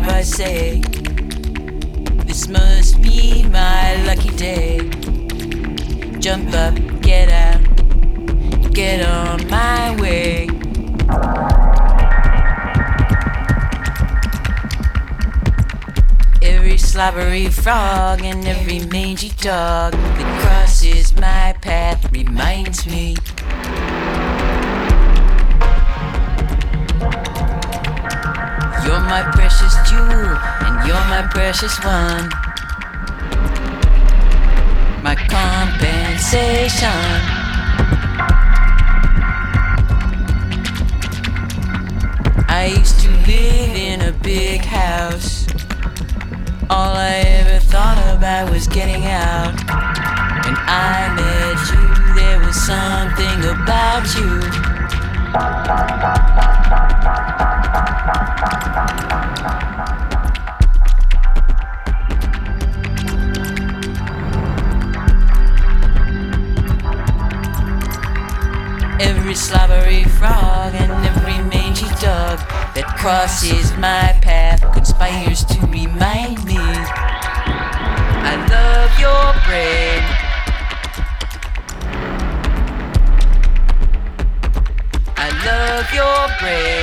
I say, this must be my lucky day. Jump up, get out, get on my way. Every slobbery frog and every mangy dog that crosses my path reminds me. You're my precious jewel and you're my precious one. My compensation. I used to live in a big house. All I ever thought about was getting out. When I met you, there was something about you. Every slobbery frog and every mangy dog that crosses my path conspires to remind me I love your bread. I love your bread.